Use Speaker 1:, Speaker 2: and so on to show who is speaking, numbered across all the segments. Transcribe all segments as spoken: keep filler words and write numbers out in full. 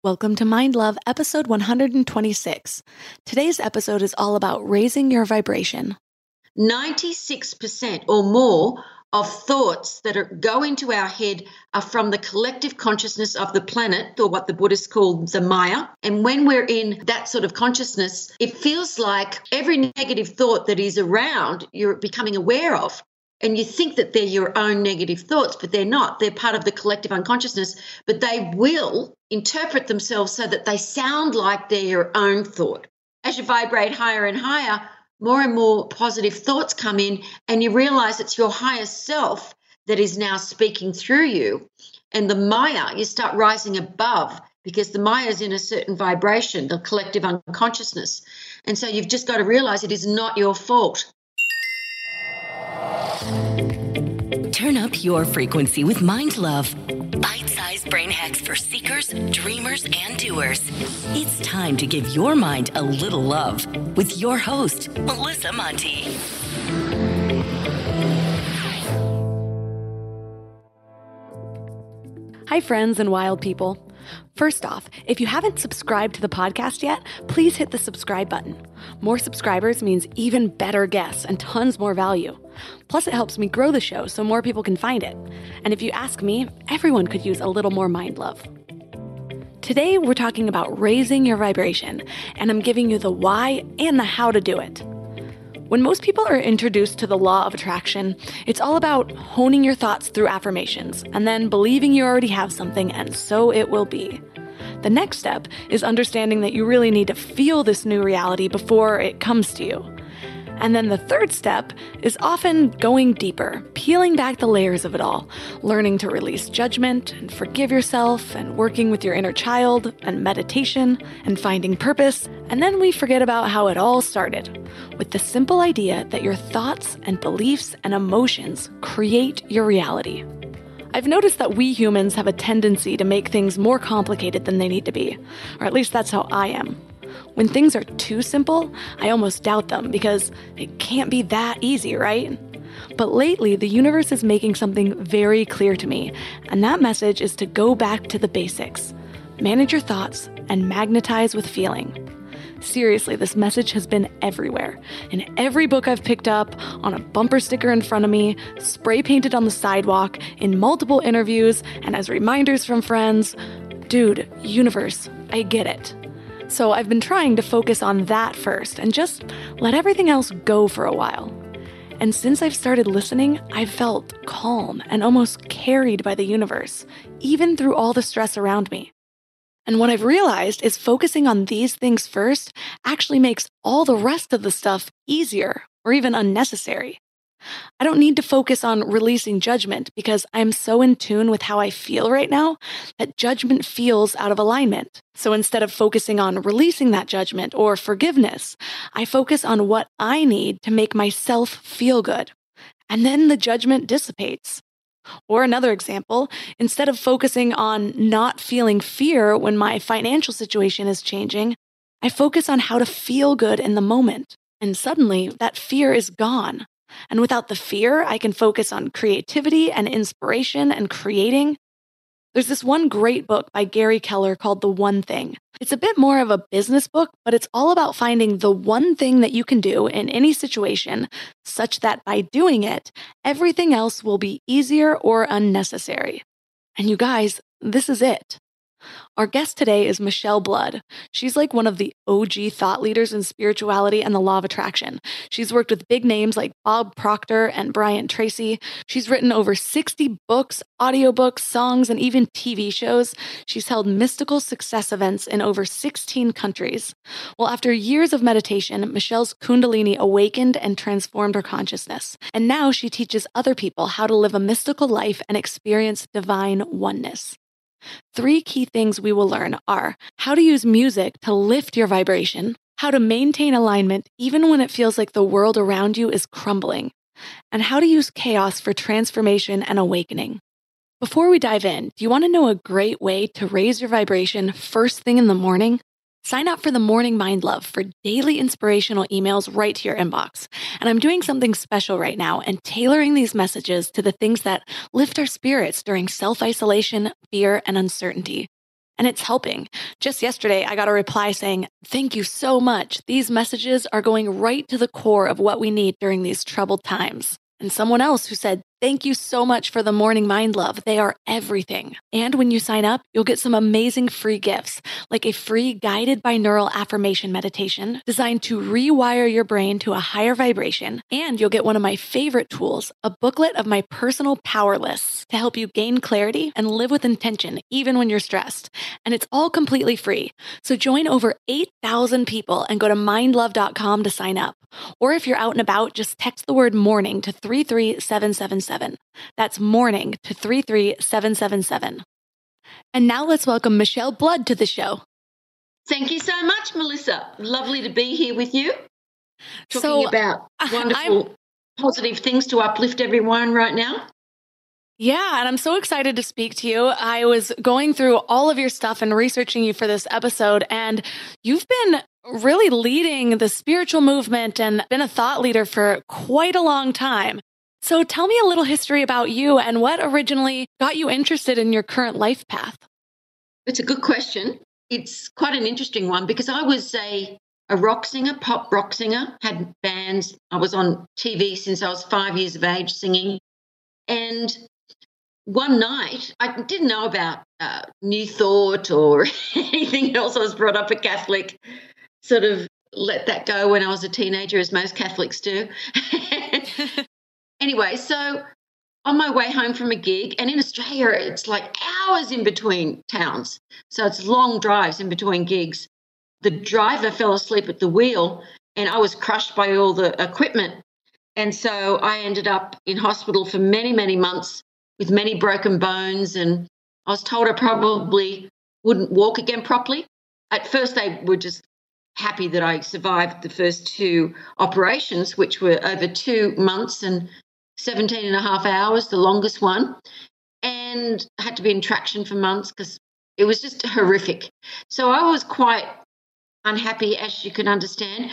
Speaker 1: Welcome to Mind Love, episode one hundred twenty-six. Today's episode is all about raising your vibration.
Speaker 2: ninety-six percent or more of thoughts that are, go into our head are from the collective consciousness of the planet, or what the Buddhists call the Maya. And when we're in that sort of consciousness, it feels like every negative thought that is around, you're becoming aware of. And you think that they're your own negative thoughts, but they're not. They're part of the collective unconsciousness, but they will interpret themselves so that they sound like they're your own thought. As you vibrate higher and higher, more and more positive thoughts come in, and you realize it's your higher self that is now speaking through you. And the Maya, you start rising above, because the Maya is in a certain vibration, the collective unconsciousness. And so you've just got to realize it is not your fault.
Speaker 3: Turn up your frequency with Mind Love. Bite-sized brain hacks for seekers, dreamers, and doers. It's time to give your mind a little love with your host, Melissa Monti.
Speaker 1: Hi, friends and wild people. First off, if you haven't subscribed to the podcast yet, please hit the subscribe button. More subscribers means even better guests and tons more value. Plus, it helps me grow the show so more people can find it. And if you ask me, everyone could use a little more mind love. Today, we're talking about raising your vibration, and I'm giving you the why and the how to do it. When most people are introduced to the law of attraction, it's all about honing your thoughts through affirmations and then believing you already have something, and so it will be. The next step is understanding that you really need to feel this new reality before it comes to you. And then the third step is often going deeper, peeling back the layers of it all, learning to release judgment and forgive yourself, and working with your inner child and meditation and finding purpose. And then we forget about how it all started, with the simple idea that your thoughts and beliefs and emotions create your reality. I've noticed that we humans have a tendency to make things more complicated than they need to be, or at least that's how I am. When things are too simple, I almost doubt them because it can't be that easy, right? But lately, the universe is making something very clear to me, and that message is to go back to the basics. Manage your thoughts and magnetize with feeling. Seriously, this message has been everywhere. In every book I've picked up, on a bumper sticker in front of me, spray painted on the sidewalk, in multiple interviews, and as reminders from friends. Dude, universe, I get it. So I've been trying to focus on that first and just let everything else go for a while. And since I've started listening, I've felt calm and almost carried by the universe, even through all the stress around me. And what I've realized is focusing on these things first actually makes all the rest of the stuff easier or even unnecessary. I don't need to focus on releasing judgment because I'm so in tune with how I feel right now that judgment feels out of alignment. So instead of focusing on releasing that judgment or forgiveness, I focus on what I need to make myself feel good. And then the judgment dissipates. Or another example, instead of focusing on not feeling fear when my financial situation is changing, I focus on how to feel good in the moment. And suddenly that fear is gone. And without the fear, I can focus on creativity and inspiration and creating. There's this one great book by Gary Keller called The One Thing. It's a bit more of a business book, but it's all about finding the one thing that you can do in any situation, such that by doing it, everything else will be easier or unnecessary. And you guys, this is it. Our guest today is Michelle Blood. She's like one of the O G thought leaders in spirituality and the law of attraction. She's worked with big names like Bob Proctor and Brian Tracy. She's written over sixty books, audiobooks, songs, and even T V shows. She's held mystical success events in over sixteen countries. Well, after years of meditation, Michelle's Kundalini awakened and transformed her consciousness. And now she teaches other people how to live a mystical life and experience divine oneness. Three key things we will learn are how to use music to lift your vibration, how to maintain alignment even when it feels like the world around you is crumbling, and how to use chaos for transformation and awakening. Before we dive in, do you want to know a great way to raise your vibration first thing in the morning? Sign up for the Morning Mind Love for daily inspirational emails right to your inbox. And I'm doing something special right now and tailoring these messages to the things that lift our spirits during self-isolation, fear, and uncertainty. and it's helping. Just yesterday, I got a reply saying, "Thank you so much. These messages are going right to the core of what we need during these troubled times." And someone else who said, "Thank you so much for the Morning Mind Love. They are everything." And when you sign up, you'll get some amazing free gifts, like a free guided binaural affirmation meditation designed to rewire your brain to a higher vibration. And you'll get one of my favorite tools, a booklet of my personal power lists to help you gain clarity and live with intention, even when you're stressed. And it's all completely free. So join over eight thousand people and go to mind love dot com to sign up. Or if you're out and about, just text the word morning to three three seven seven seven. That's morning to three three seven seven seven. And now let's welcome Michelle Blood to the show.
Speaker 2: Thank you so much, Melissa. Lovely to be here with you, talking
Speaker 1: so,
Speaker 2: about wonderful, I'm, positive things to uplift everyone right now.
Speaker 1: Yeah, and I'm so excited to speak to you. I was going through all of your stuff and researching you for this episode, and you've been really leading the spiritual movement and been a thought leader for quite a long time. So tell me a little history about you and what originally got you interested in your current life path.
Speaker 2: It's a good question. It's quite an interesting one because I was a, a rock singer, pop rock singer, had bands. I was on T V since I was five years of age singing. And one night, I didn't know about uh, New Thought or anything else. I was brought up a Catholic, sort of let that go when I was a teenager, as most Catholics do. Anyway, so on my way home from a gig, and in Australia, it's like hours in between towns. So it's long drives in between gigs. The driver fell asleep at the wheel, and I was crushed by all the equipment. And so I ended up in hospital for many, many months with many broken bones. And I was told I probably wouldn't walk again properly. At first, they were just happy that I survived the first two operations, which were over two months and seventeen and a half hours, the longest one, and had to be in traction for months because it was just horrific. So I was quite unhappy, as you can understand.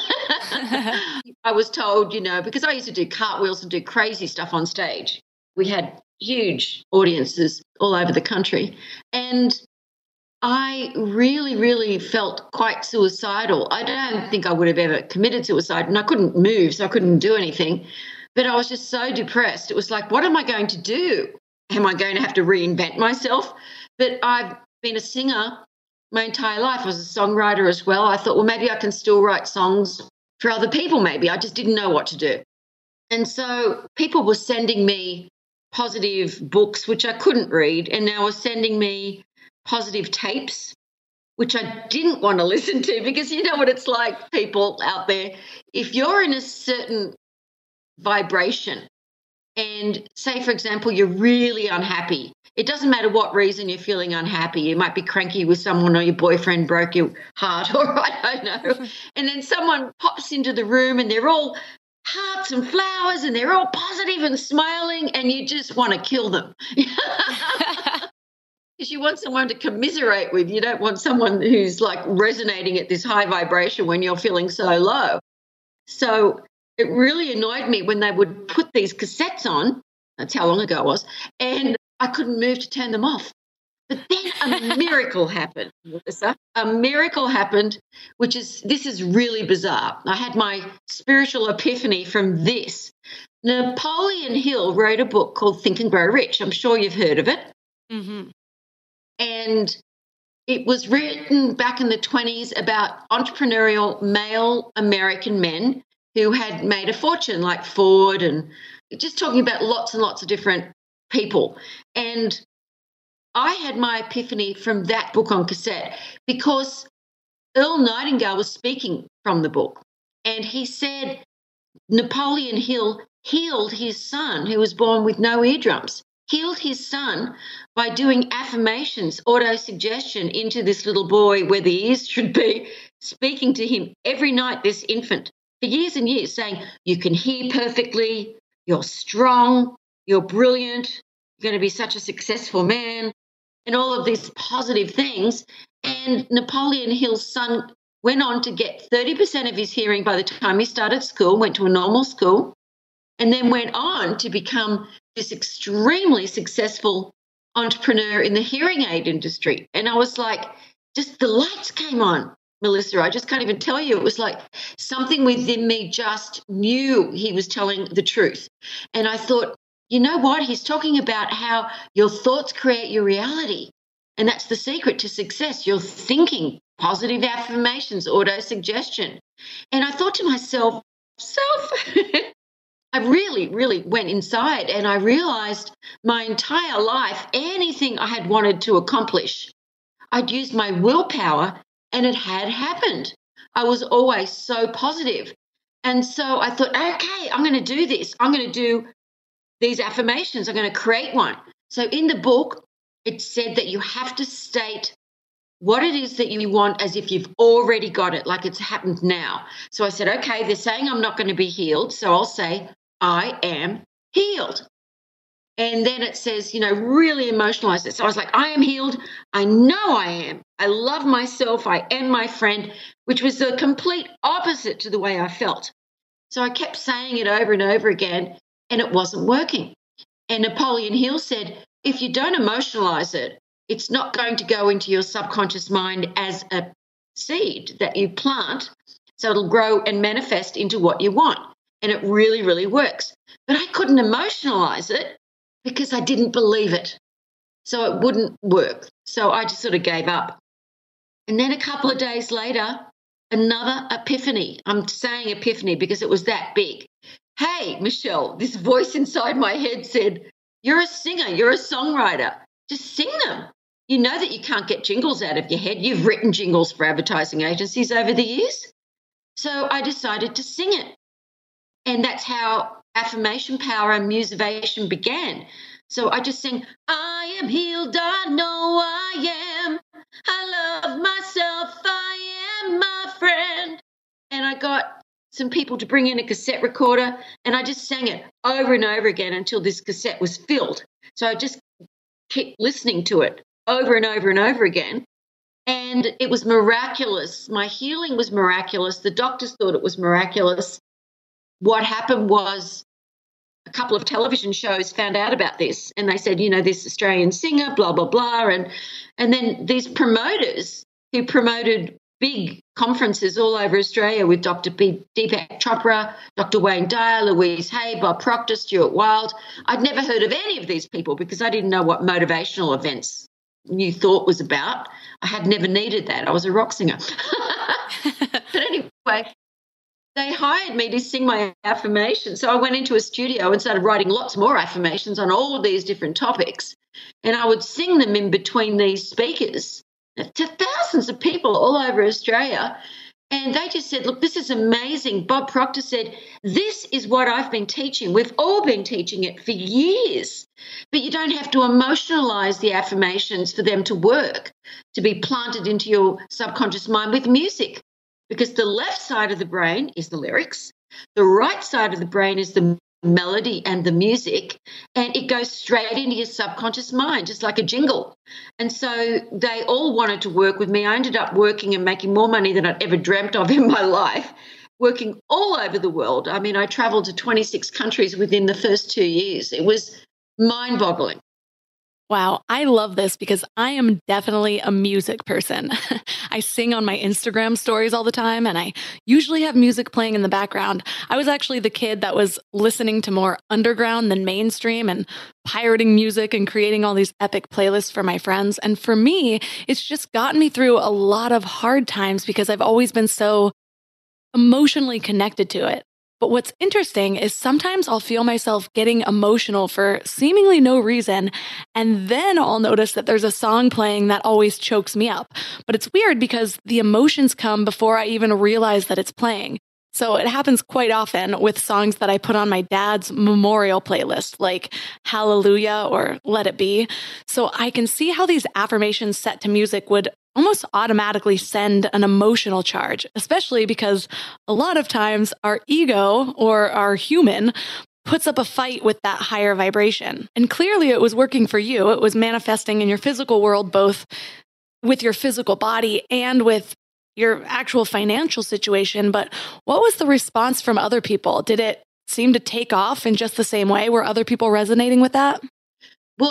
Speaker 2: I was told, you know, because I used to do cartwheels and do crazy stuff on stage. We had huge audiences all over the country. And I really, really felt quite suicidal. I don't think I would have ever committed suicide, and I couldn't move, so I couldn't do anything. But I was just so depressed. It was like, what am I going to do? Am I going to have to reinvent myself? But I've been a singer my entire life. I was a songwriter as well. I thought, well, maybe I can still write songs for other people maybe. I just didn't know what to do. And so people were sending me positive books, which I couldn't read, and they were sending me positive tapes, which I didn't want to listen to because you know what it's like, people out there. If you're in a certain vibration and say, for example, you're really unhappy, it doesn't matter what reason you're feeling unhappy. You might be cranky with someone or your boyfriend broke your heart or I don't know. And then someone pops into the room and they're all hearts and flowers and they're all positive and smiling and you just want to kill them. Because you want someone to commiserate with. You don't want someone who's like resonating at this high vibration when you're feeling so low. So it really annoyed me when they would put these cassettes on. That's how long ago it was. And I couldn't move to turn them off. But then a miracle happened, Melissa. A miracle happened, which is, this is really bizarre. I had my spiritual epiphany from this. Napoleon Hill wrote a book called Think and Grow Rich. I'm sure you've heard of it. Mm-hmm. And it was written back in the twenties about entrepreneurial male American men who had made a fortune, like Ford, and just talking about lots and lots of different people. And I had my epiphany from that book on cassette because Earl Nightingale was speaking from the book. And he said Napoleon Hill healed his son who was born with no eardrums. Healed his son by doing affirmations, auto-suggestion into this little boy where the ears should be, speaking to him every night, this infant, for years and years, saying, you can hear perfectly, you're strong, you're brilliant, you're going to be such a successful man, and all of these positive things. And Napoleon Hill's son went on to get thirty percent of his hearing by the time he started school, went to a normal school, and then went on to become this extremely successful entrepreneur in the hearing aid industry. And I was like, just the lights came on, Melissa. I just can't even tell you. It was like something within me just knew he was telling the truth. And I thought, you know what? He's talking about how your thoughts create your reality. And that's the secret to success. You're thinking positive affirmations, auto-suggestion. And I thought to myself, self, I really, really went inside and I realized my entire life, anything I had wanted to accomplish, I'd used my willpower and it had happened. I was always so positive. And so I thought, okay, I'm going to do this. I'm going to do these affirmations. I'm going to create one. So in the book, it said that you have to state what it is that you want as if you've already got it, like it's happened now. So I said, okay, they're saying I'm not going to be healed. So I'll say, I am healed. And then it says, you know, really emotionalize it. So I was like, I am healed. I know I am. I love myself. I am my friend, which was the complete opposite to the way I felt. So I kept saying it over and over again, and it wasn't working. And Napoleon Hill said, if you don't emotionalize it, it's not going to go into your subconscious mind as a seed that you plant. So it'll grow and manifest into what you want. And it really, really works. But I couldn't emotionalize it because I didn't believe it. So it wouldn't work. So I just sort of gave up. And then a couple of days later, another epiphany. I'm saying epiphany because it was that big. Hey, Michelle, this voice inside my head said, you're a singer, you're a songwriter. Just sing them. You know that you can't get jingles out of your head. You've written jingles for advertising agencies over the years. So I decided to sing it. And that's how affirmation power and musivation began. So I just sing, I am healed, I know I am. I love myself, I am my friend. And I got some people to bring in a cassette recorder, and I just sang it over and over again until this cassette was filled. So I just kept listening to it over and over and over again. And it was miraculous. My healing was miraculous. The doctors thought it was miraculous. What happened was a couple of television shows found out about this, and they said, you know, this Australian singer, blah, blah, blah. And, and then these promoters who promoted big conferences all over Australia with Doctor B, Deepak Chopra, Doctor Wayne Dyer, Louise Hay, Bob Proctor, Stuart Wilde. I'd never heard of any of these people because I didn't know what motivational events New Thought was about. I had never needed that. I was a rock singer. But anyway, they hired me to sing my affirmations. So I went into a studio and started writing lots more affirmations on all of these different topics. And I would sing them in between these speakers to thousands of people all over Australia. And they just said, look, this is amazing. Bob Proctor said, this is what I've been teaching. We've all been teaching it for years. But you don't have to emotionalize the affirmations for them to work, to be planted into your subconscious mind with music. Because the left side of the brain is the lyrics, the right side of the brain is the melody and the music, and it goes straight into your subconscious mind, just like a jingle. And so they all wanted to work with me. I ended up working and making more money than I'd ever dreamt of in my life, working all over the world. I mean, I traveled to twenty-six countries within the first two years. It was mind-boggling.
Speaker 1: Wow, I love this because I am definitely a music person. I sing on my Instagram stories all the time, and I usually have music playing in the background. I was actually the kid that was listening to more underground than mainstream and pirating music and creating all these epic playlists for my friends. And for me, it's just gotten me through a lot of hard times because I've always been so emotionally connected to it. But what's interesting is sometimes I'll feel myself getting emotional for seemingly no reason, and then I'll notice that there's a song playing that always chokes me up. But it's weird because the emotions come before I even realize that it's playing. So it happens quite often with songs that I put on my dad's memorial playlist, like Hallelujah or Let It Be. So I can see how these affirmations set to music would almost automatically send an emotional charge, especially because a lot of times our ego or our human puts up a fight with that higher vibration. And clearly it was working for you. It was manifesting in your physical world, both with your physical body and with your actual financial situation. But what was the response from other people? Did it seem to take off in just the same way? Were other people resonating with that?
Speaker 2: Well,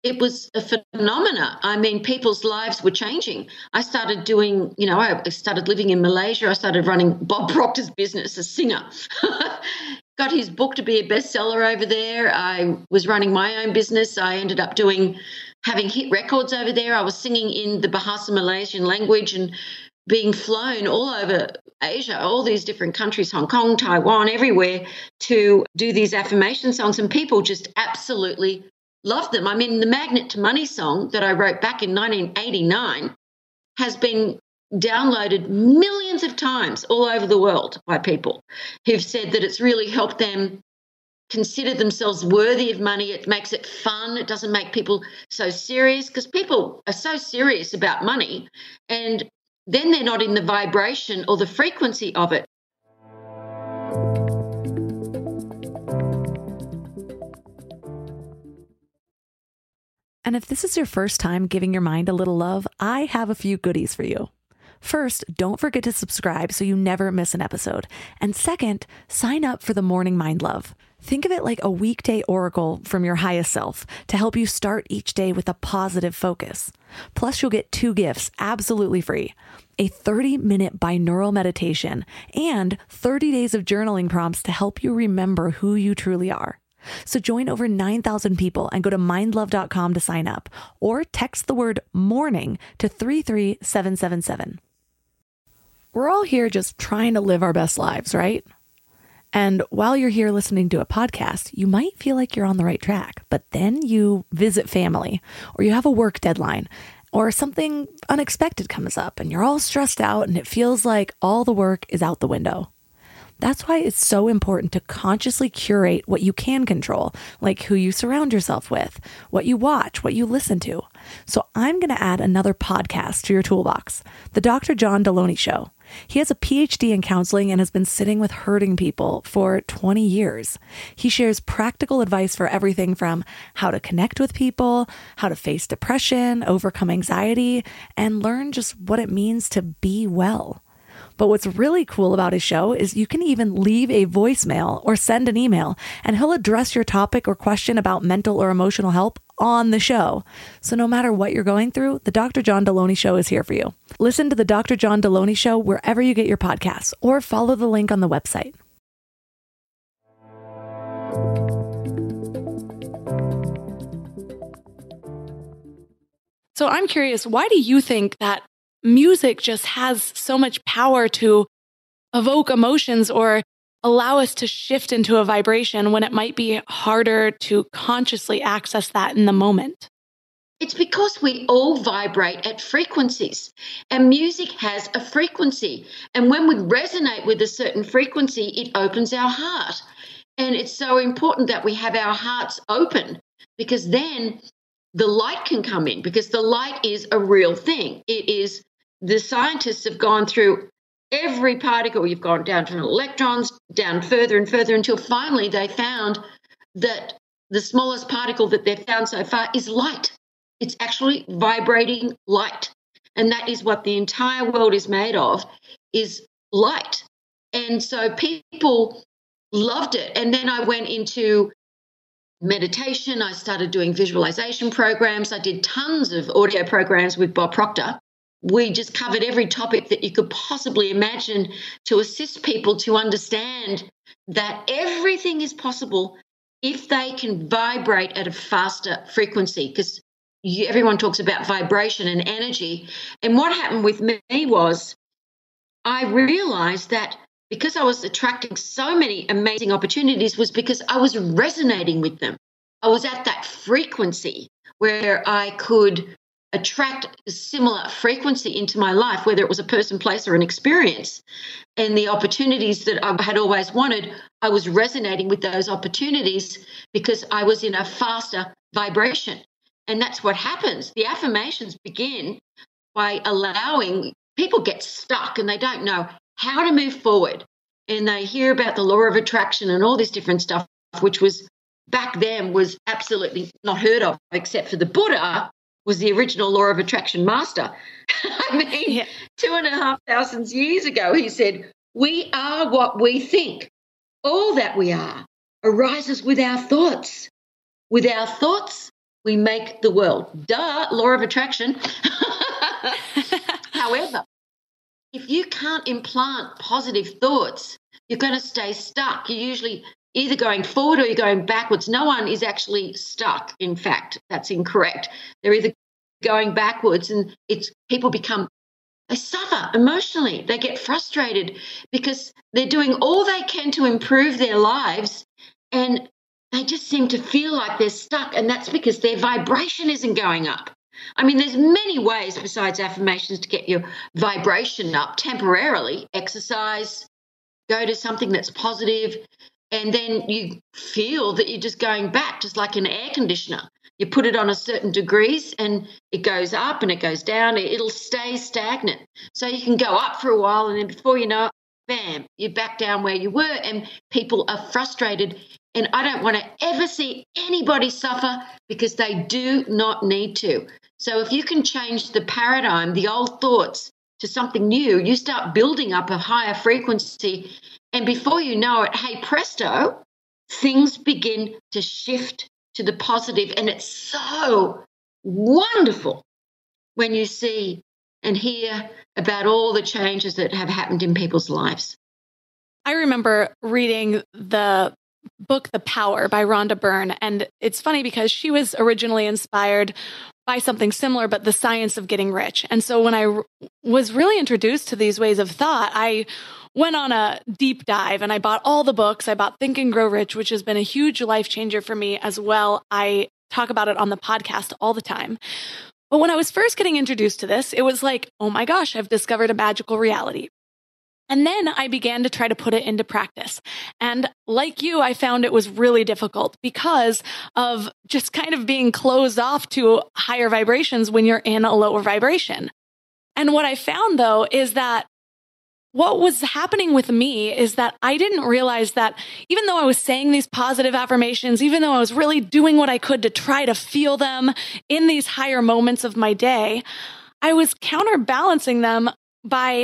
Speaker 2: it was a phenomena. I mean, people's lives were changing. I started doing, you know, I started living in Malaysia. I started running Bob Proctor's business, a singer. Got his book to be a bestseller over there. I was running my own business. I ended up doing, having hit records over there. I was singing in the Bahasa Malaysian language and being flown all over Asia, all these different countries, Hong Kong, Taiwan, everywhere, to do these affirmation songs. And people just absolutely loved them. I mean, the Magnet to Money song that I wrote back in nineteen eighty-nine has been downloaded millions of times all over the world by people who've said that it's really helped them consider themselves worthy of money. It makes it fun. It doesn't make people so serious, because people are so serious about money, and then they're not in the vibration or the frequency of it.
Speaker 1: And if this is your first time giving your mind a little love, I have a few goodies for you. First, don't forget to subscribe so you never miss an episode. And second, sign up for the Morning Mind Love. Think of it like a weekday oracle from your highest self to help you start each day with a positive focus. Plus, you'll get two gifts absolutely free: a thirty minute binaural meditation and thirty days of journaling prompts to help you remember who you truly are. So join over nine thousand people and go to mind love dot com to sign up, or text the word morning to three three seven seven seven. We're all here just trying to live our best lives, right? And while you're here listening to a podcast, you might feel like you're on the right track, but then you visit family, or you have a work deadline, or something unexpected comes up and you're all stressed out and it feels like all the work is out the window. That's why it's so important to consciously curate what you can control, like who you surround yourself with, what you watch, what you listen to. So I'm going to add another podcast to your toolbox, The Doctor John Deloney Show. He has a P H D in counseling and has been sitting with hurting people for twenty years. He shares practical advice for everything from how to connect with people, how to face depression, overcome anxiety, and learn just what it means to be well. But what's really cool about his show is you can even leave a voicemail or send an email, and he'll address your topic or question about mental or emotional help on the show. So no matter what you're going through, the Doctor John Deloney Show is here for you. Listen to the Doctor John Deloney Show wherever you get your podcasts, or follow the link on the website. So I'm curious, why do you think that music just has so much power to evoke emotions or allow us to shift into a vibration when it might be harder to consciously access that in the moment?
Speaker 2: It's because we all vibrate at frequencies, and music has a frequency. And when we resonate with a certain frequency, it opens our heart. And it's so important that we have our hearts open, because then the light can come in, because the light is a real thing. It is, the scientists have gone through every particle. You've gone down to electrons, down further and further, until finally they found that the smallest particle that they've found so far is light. It's actually vibrating light. And that is what the entire world is made of, is light. And so people loved it. And then I went into meditation. I started doing visualization programs. I did tons of audio programs with Bob Proctor. We just covered every topic that you could possibly imagine to assist people to understand that everything is possible if they can vibrate at a faster frequency, because everyone talks about vibration and energy. And what happened with me was I realized that because I was attracting so many amazing opportunities was because I was resonating with them. I was at that frequency where I could attract a similar frequency into my life, whether it was a person, place, or an experience. And the opportunities that I had always wanted, I was resonating with those opportunities because I was in a faster vibration. And that's what happens. The affirmations begin by allowing people get stuck and they don't know how to move forward. And they hear about the law of attraction and all this different stuff, which was back then was absolutely not heard of, except for the Buddha was the original law of attraction master. I mean, yeah. two and a half thousand years ago, he said, we are what we think. All that we are arises with our thoughts. With our thoughts, we make the world. Duh, law of attraction. However, if you can't implant positive thoughts, you're going to stay stuck. You're usually either going forward or you're going backwards. No one is actually stuck. In fact, that's incorrect. They're either going backwards, and it's people become, they suffer emotionally. They get frustrated because they're doing all they can to improve their lives, and they just seem to feel like they're stuck, and that's because their vibration isn't going up. I mean, there's many ways besides affirmations to get your vibration up temporarily. Exercise, go to something that's positive, and then you feel that you're just going back, just like an air conditioner. You put it on a certain degrees and it goes up and it goes down. It'll stay stagnant. So you can go up for a while, and then before you know it, bam, you're back down where you were, and people are frustrated. And I don't want to ever see anybody suffer because they do not need to. So if you can change the paradigm, the old thoughts, to something new, you start building up a higher frequency. And before you know it, hey, presto, things begin to shift to the positive. And it's so wonderful when you see and hear about all the changes that have happened in people's lives.
Speaker 1: I remember reading the book, The Power by Rhonda Byrne. And it's funny because she was originally inspired by something similar, but the science of getting rich. And so when I r- was really introduced to these ways of thought, I went on a deep dive and I bought all the books. I bought Think and Grow Rich, which has been a huge life changer for me as well. I talk about it on the podcast all the time. But when I was first getting introduced to this, it was like, oh my gosh, I've discovered a magical reality. And then I began to try to put it into practice. And like you, I found it was really difficult because of just kind of being closed off to higher vibrations when you're in a lower vibration. And what I found, though, is that what was happening with me is that I didn't realize that even though I was saying these positive affirmations, even though I was really doing what I could to try to feel them in these higher moments of my day, I was counterbalancing them by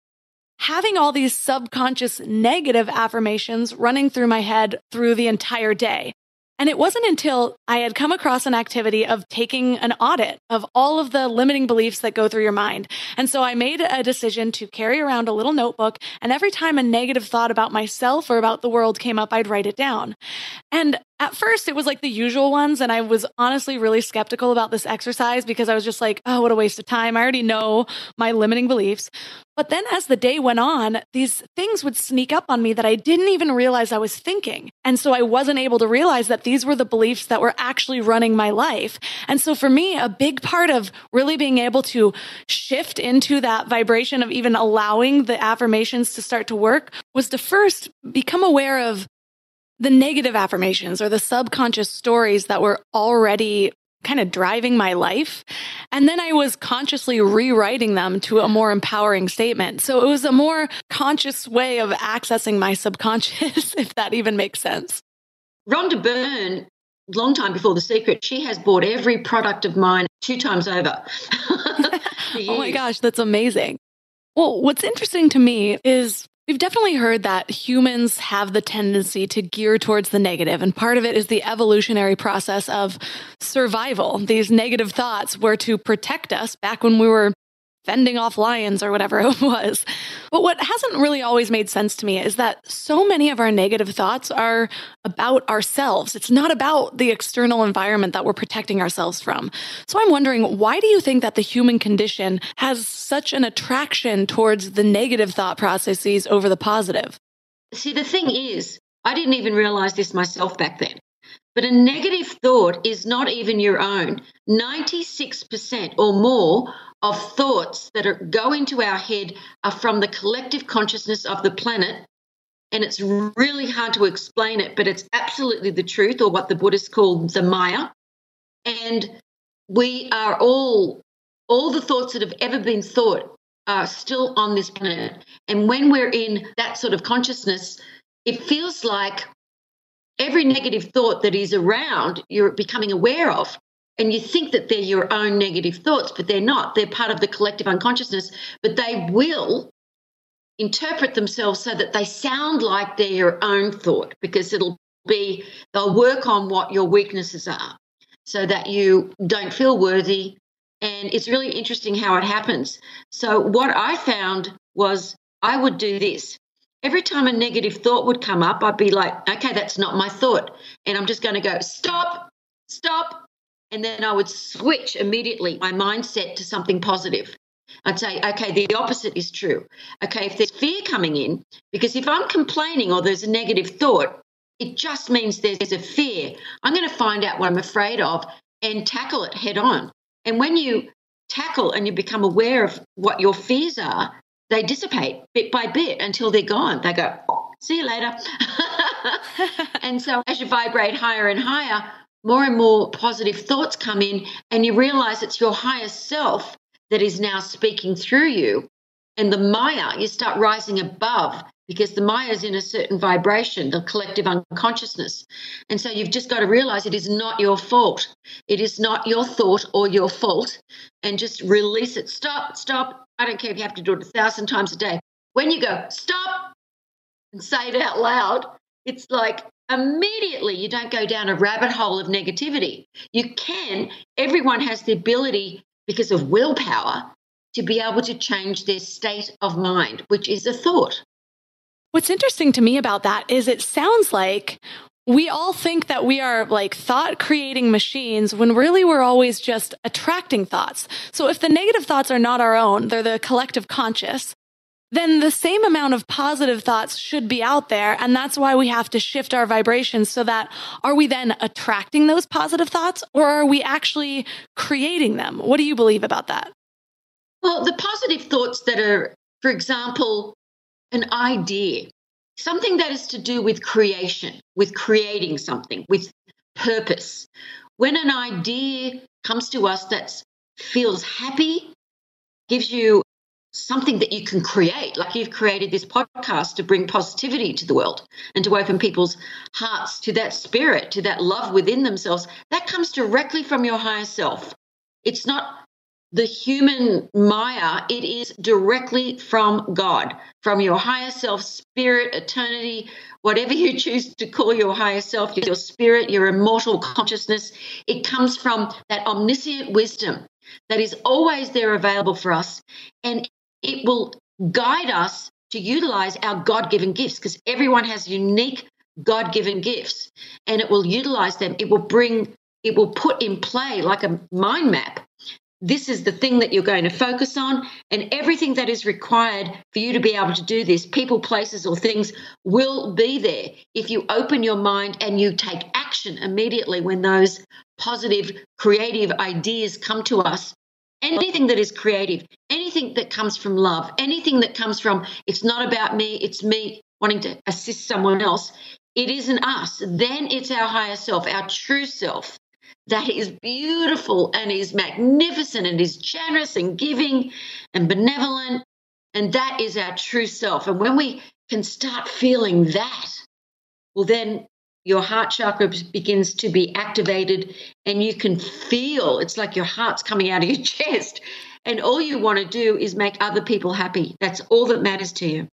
Speaker 1: having all these subconscious negative affirmations running through my head through the entire day. And it wasn't until I had come across an activity of taking an audit of all of the limiting beliefs that go through your mind. And so I made a decision to carry around a little notebook, and every time a negative thought about myself or about the world came up, I'd write it down. And at first, it was like the usual ones, and I was honestly really skeptical about this exercise because I was just like, oh, what a waste of time. I already know my limiting beliefs. But then as the day went on, these things would sneak up on me that I didn't even realize I was thinking. And so I wasn't able to realize that these were the beliefs that were actually running my life. And so for me, a big part of really being able to shift into that vibration of even allowing the affirmations to start to work was to first become aware of the negative affirmations or the subconscious stories that were already kind of driving my life. And then I was consciously rewriting them to a more empowering statement. So it was a more conscious way of accessing my subconscious, if that even makes sense.
Speaker 2: Rhonda Byrne, long time before The Secret, she has bought every product of mine two times over.
Speaker 1: Oh my gosh, that's amazing. Well, what's interesting to me is we've definitely heard that humans have the tendency to gear towards the negative, and part of it is the evolutionary process of survival. These negative thoughts were to protect us back when we were fending off lions or whatever it was. But what hasn't really always made sense to me is that so many of our negative thoughts are about ourselves. It's not about the external environment that we're protecting ourselves from. So I'm wondering, why do you think that the human condition has such an attraction towards the negative thought processes over the positive?
Speaker 2: See, the thing is, I didn't even realize this myself back then. But a negative thought is not even your own. ninety-six percent or more of thoughts that are, go into our head are from the collective consciousness of the planet. And it's really hard to explain it, but it's absolutely the truth, or what the Buddhists call the Maya. And we are all, all the thoughts that have ever been thought are still on this planet. And when we're in that sort of consciousness, it feels like every negative thought that is around, you're becoming aware of, and you think that they're your own negative thoughts, but they're not. They're part of the collective unconsciousness, but they will interpret themselves so that they sound like they're your own thought, because it'll be, they'll work on what your weaknesses are. so that you don't feel worthy. And it's really interesting how it happens. So what I found was I would do this. Every time a negative thought would come up, I'd be like, okay, that's not my thought. And I'm just going to go, stop, stop. And then I would switch immediately my mindset to something positive. I'd say, okay, the opposite is true. Okay, if there's fear coming in, because if I'm complaining or there's a negative thought, it just means there's a fear. I'm going to find out what I'm afraid of and tackle it head on. And when you tackle and you become aware of what your fears are, they dissipate bit by bit until they're gone. They go, see you later. And so as you vibrate higher and higher, more and more positive thoughts come in, and you realize it's your higher self that is now speaking through you. And the Maya, you start rising above, because the Maya is in a certain vibration, the collective unconsciousness. And so you've just got to realize it is not your fault. It is not your thought or your fault. And just release it. Stop, stop. I don't care if you have to do it a thousand times a day. When you go, stop, and say it out loud, it's like immediately you don't go down a rabbit hole of negativity. You can. Everyone has the ability, because of willpower, to be able to change their state of mind, which is a thought.
Speaker 1: What's interesting to me about that is it sounds like we all think that we are like thought creating machines when really we're always just attracting thoughts. So if the negative thoughts are not our own, they're the collective conscious, then the same amount of positive thoughts should be out there. And that's why we have to shift our vibrations, so that are we then attracting those positive thoughts, or are we actually creating them? What do you believe about that?
Speaker 2: Well, the positive thoughts that are, for example, an idea, something that is to do with creation, with creating something, with purpose. When an idea comes to us that feels happy, gives you something that you can create, like you've created this podcast to bring positivity to the world and to open people's hearts to that spirit, to that love within themselves, that comes directly from your higher self. It's not the human Maya, it is directly from God, from your higher self, spirit, eternity, whatever you choose to call your higher self, your spirit, your immortal consciousness. It comes from that omniscient wisdom that is always there available for us, and it will guide us to utilize our God-given gifts, because everyone has unique God-given gifts, and it will utilize them. It will bring, it will put in play like a mind map. This is the thing that you're going to focus on, and everything that is required for you to be able to do this, people, places, or things, will be there if you open your mind and you take action immediately when those positive, creative ideas come to us. Anything that is creative, anything that comes from love, anything that comes from, it's not about me, it's me wanting to assist someone else, it isn't us. Then it's our higher self, our true self, that is beautiful and is magnificent and is generous and giving and benevolent. And that is our true self. And when we can start feeling that, well, then your heart chakra begins to be activated, and you can feel, it's like your heart's coming out of your chest. And all you want to do is make other people happy. That's all that matters to you.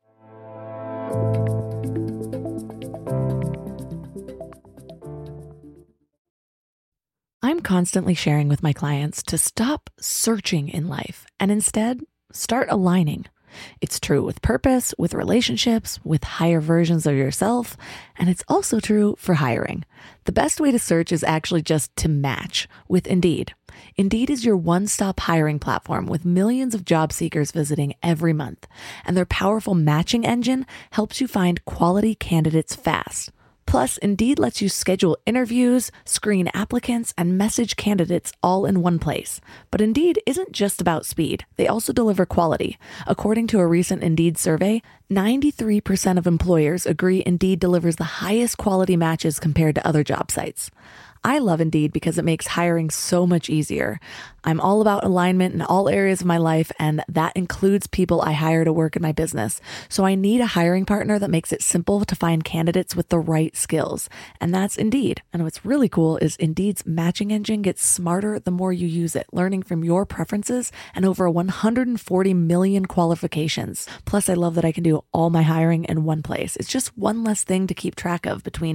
Speaker 1: I'm constantly sharing with my clients to stop searching in life and instead start aligning. It's true with purpose, with relationships, with higher versions of yourself, and it's also true for hiring. The best way to search is actually just to match with Indeed. Indeed is your one-stop hiring platform with millions of job seekers visiting every month, and their powerful matching engine helps you find quality candidates fast. Plus, Indeed lets you schedule interviews, screen applicants, and message candidates all in one place. But Indeed isn't just about speed. They also deliver quality. According to a recent Indeed survey, ninety-three percent of employers agree Indeed delivers the highest quality matches compared to other job sites. I love Indeed because it makes hiring so much easier. I'm all about alignment in all areas of my life, and that includes people I hire to work in my business. So I need a hiring partner that makes it simple to find candidates with the right skills. And that's Indeed. And what's really cool is Indeed's matching engine gets smarter the more you use it, learning from your preferences and over one hundred forty million qualifications. Plus, I love that I can do all my hiring in one place. It's just one less thing to keep track of between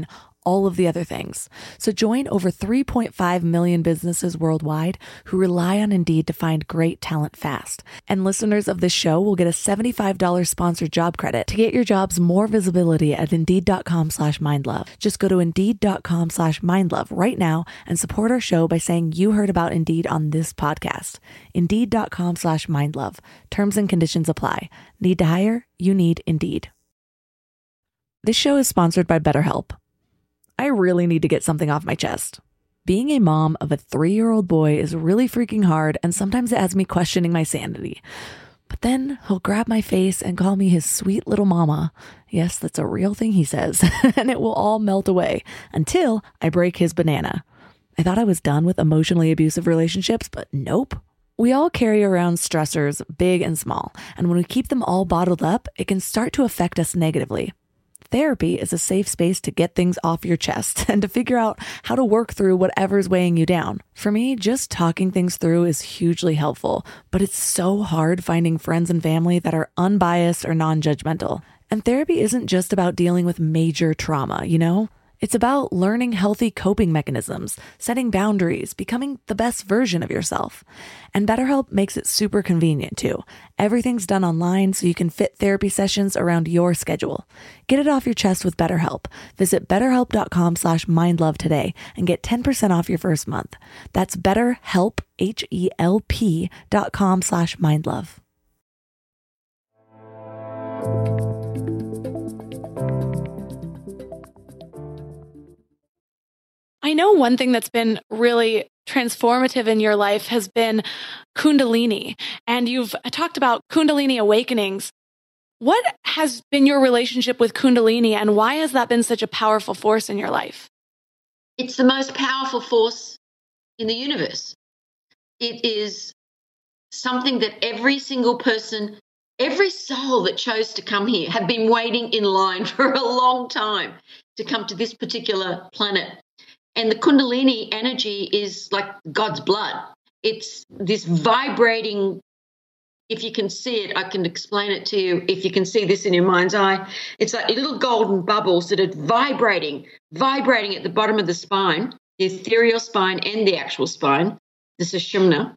Speaker 1: all of the other things. So join over three point five million businesses worldwide who rely on Indeed to find great talent fast. And listeners of this show will get a seventy-five dollars sponsored job credit to get your jobs more visibility at Indeed.com slash mindlove. Just go to Indeed.com slash mindlove right now and support our show by saying you heard about Indeed on this podcast. Indeed.com slash mindlove. Terms and conditions apply. Need to hire? You need Indeed. This show is sponsored by BetterHelp. I really need to get something off my chest. Being a mom of a three-year-old boy is really freaking hard, and sometimes it has me questioning my sanity. But then he'll grab my face and call me his sweet little mama. Yes, that's a real thing he says, and it will all melt away until I break his banana. I thought I was done with emotionally abusive relationships, but nope. We all carry around stressors, big and small, and when we keep them all bottled up, it can start to affect us negatively. Therapy is a safe space to get things off your chest and to figure out how to work through whatever's weighing you down. For me, just talking things through is hugely helpful, but it's so hard finding friends and family that are unbiased or non-judgmental. And therapy isn't just about dealing with major trauma, you know? It's about learning healthy coping mechanisms, setting boundaries, becoming the best version of yourself. And BetterHelp makes it super convenient too. Everything's done online so you can fit therapy sessions around your schedule. Get it off your chest with BetterHelp. Visit betterhelp.com slash mindlove today and get ten percent off your first month. That's betterhelp, H E L P dot com slash mindlove.
Speaker 4: I know one thing that's been really transformative in your life has been Kundalini, and you've talked about Kundalini awakenings. What has been your relationship with Kundalini, and why has that been such a powerful force in your life?
Speaker 2: It's the most powerful force in the universe. It is something that every single person, every soul that chose to come here have been waiting in line for a long time to come to this particular planet. And the Kundalini energy is like God's blood. It's this vibrating, if you can see it, I can explain it to you. If you can see this in your mind's eye, it's like little golden bubbles that are vibrating, vibrating at the bottom of the spine, the ethereal spine and the actual spine, the Sushumna.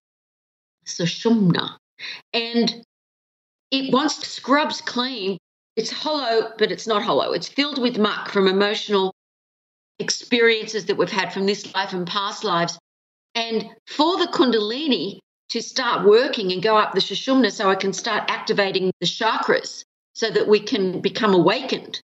Speaker 2: Sushumna. And it once scrubs clean, it's hollow, but it's not hollow. It's filled with muck from emotional experiences that we've had from this life and past lives. And for the Kundalini to start working and go up the Sushumna so I can start activating the chakras so that we can become awakened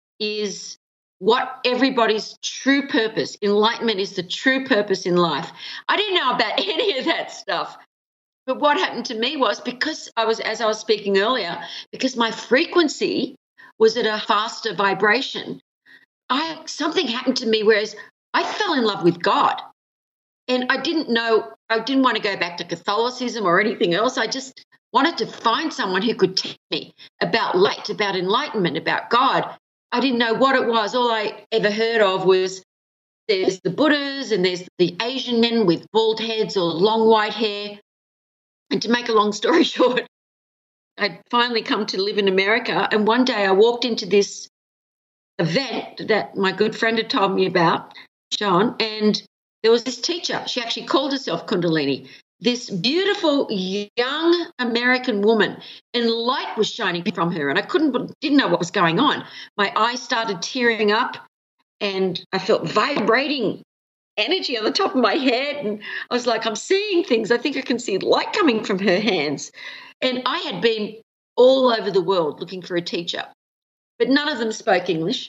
Speaker 2: is what everybody's true purpose. Enlightenment is the true purpose in life. I didn't know about any of that stuff. But what happened to me was because I was, as I was speaking earlier, because my frequency was at a faster vibration, I, something happened to me, whereas I fell in love with God. And I didn't know, I didn't want to go back to Catholicism or anything else. I just wanted to find someone who could teach me about light, about enlightenment, about God. I didn't know what it was. All I ever heard of was there's the Buddhas and there's the Asian men with bald heads or long white hair. And to make a long story short, I'd finally come to live in America. And one day I walked into this event that my good friend had told me about, John, and there was this teacher. She actually called herself Kundalini, this beautiful young American woman, and light was shining from her, and I couldn't, didn't know what was going on. My eyes started tearing up, and I felt vibrating energy on the top of my head, and I was like, I'm seeing things. I think I can see light coming from her hands. And I had been all over the world looking for a teacher, but none of them spoke English.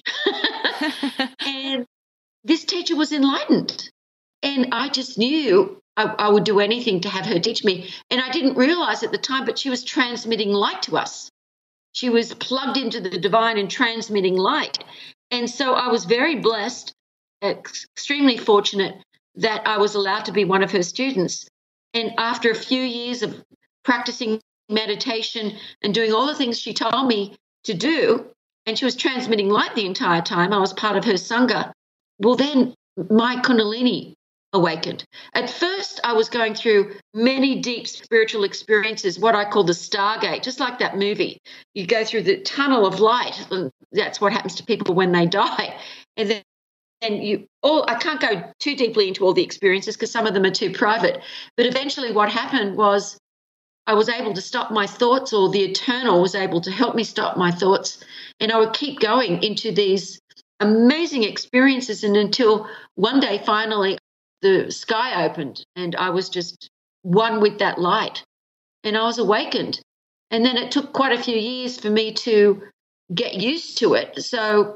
Speaker 2: And this teacher was enlightened. And I just knew I, I would do anything to have her teach me. And I didn't realize at the time, but she was transmitting light to us. She was plugged into the divine and transmitting light. And so I was very blessed, extremely fortunate that I was allowed to be one of her students. And after a few years of practicing meditation and doing all the things she told me to do, and she was transmitting light the entire time, I was part of her Sangha. Well, then my Kundalini awakened. At first, I was going through many deep spiritual experiences, what I call the Stargate, just like that movie. You go through the tunnel of light, and that's what happens to people when they die. And then and you all, I can't go too deeply into all the experiences because some of them are too private. But eventually what happened was I was able to stop my thoughts, or the eternal was able to help me stop my thoughts. And I would keep going into these amazing experiences. And until one day, finally, the sky opened and I was just one with that light and I was awakened. And then it took quite a few years for me to get used to it. So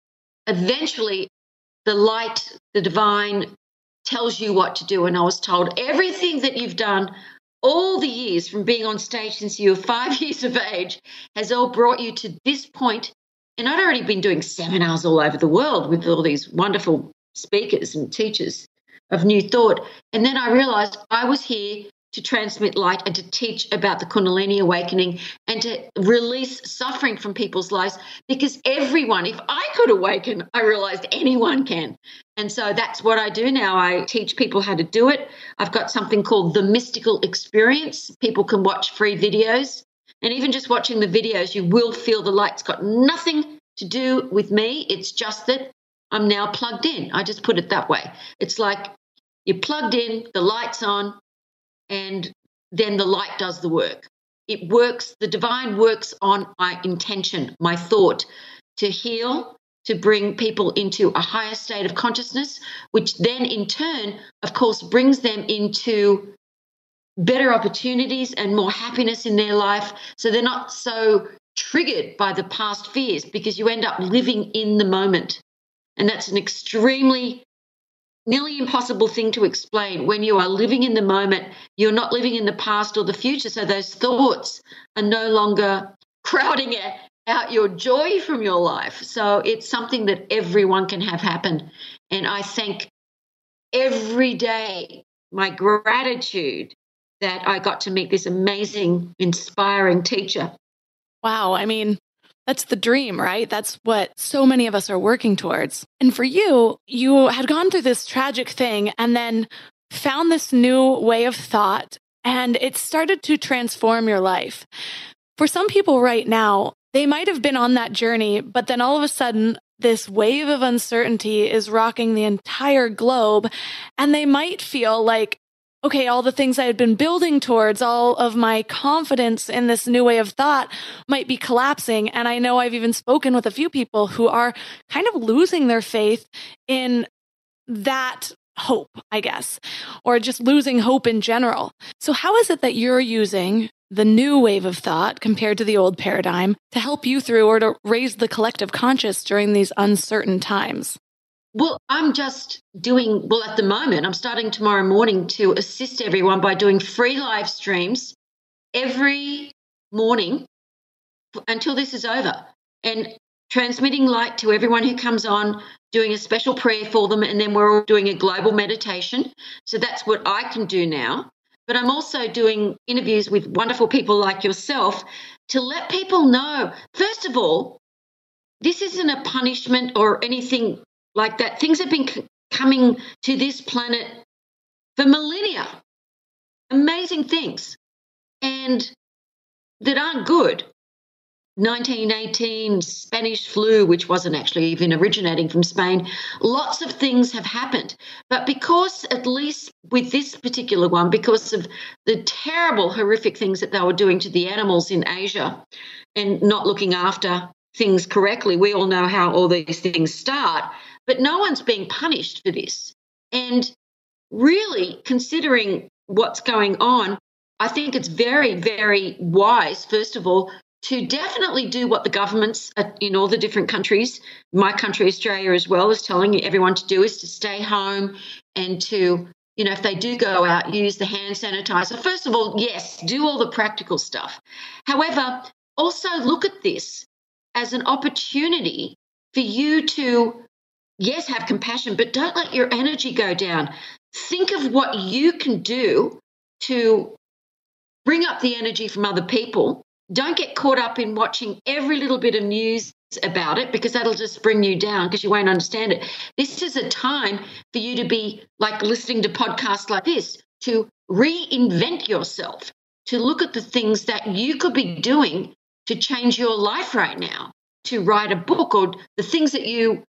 Speaker 2: eventually the light, the divine, tells you what to do. And I was told everything that you've done all the years from being on stage since you were five years of age has all brought you to this point. And I'd already been doing seminars all over the world with all these wonderful speakers and teachers of New Thought. And then I realized I was here to transmit light and to teach about the Kundalini awakening and to release suffering from people's lives, because everyone, if I could awaken, I realized anyone can. And so that's what I do now. I teach people how to do it. I've got something called the Mystical Experience. People can watch free videos. And even just watching the videos, you will feel the light. It's got nothing to do with me. It's just that I'm now plugged in. I just put it that way. It's like you're plugged in, the light's on, and then the light does the work. It works, the divine works on my intention, my thought, to heal, to bring people into a higher state of consciousness, which then in turn, of course, brings them into better opportunities and more happiness in their life. So they're not so triggered by the past fears, because you end up living in the moment. And that's an extremely nearly impossible thing to explain. When you are living in the moment, you're not living in the past or the future. So those thoughts are no longer crowding out your joy from your life. So it's something that everyone can have happen. And I thank every day my gratitude that I got to meet this amazing, inspiring teacher.
Speaker 4: Wow. I mean, that's the dream, right? That's what so many of us are working towards. And for you, you had gone through this tragic thing and then found this new way of thought, and it started to transform your life. For some people right now, they might have been on that journey, but then all of a sudden, this wave of uncertainty is rocking the entire globe, and they might feel like, okay, all the things I had been building towards, all of my confidence in this new way of thought might be collapsing. And I know I've even spoken with a few people who are kind of losing their faith in that hope, I guess, or just losing hope in general. So how is it that you're using the new wave of thought compared to the old paradigm to help you through, or to raise the collective conscious during these uncertain times?
Speaker 2: Well, I'm just doing, well, at the moment, I'm starting tomorrow morning to assist everyone by doing free live streams every morning until this is over, and transmitting light to everyone who comes on, doing a special prayer for them, and then we're all doing a global meditation. So that's what I can do now. But I'm also doing interviews with wonderful people like yourself to let people know, first of all, this isn't a punishment or anything like that. Things have been c- coming to this planet for millennia, amazing things, and that aren't good. nineteen eighteen Spanish flu, which wasn't actually even originating from Spain. Lots of things have happened. But because, at least with this particular one, because of the terrible, horrific things that they were doing to the animals in Asia and not looking after things correctly, we all know how all these things start. But no one's being punished for this. And really, considering what's going on, I think it's very, very wise, first of all, to definitely do what the governments in all the different countries, my country, Australia as well, is telling everyone to do, is to stay home and to, you know, if they do go out, use the hand sanitizer. First of all, yes, do all the practical stuff. However, also look at this as an opportunity for you to, yes, have compassion, but don't let your energy go down. Think of what you can do to bring up the energy from other people. Don't get caught up in watching every little bit of news about it, because that'll just bring you down because you won't understand it. This is a time for you to be like listening to podcasts like this, to reinvent yourself, to look at the things that you could be doing to change your life right now, to write a book, or the things that you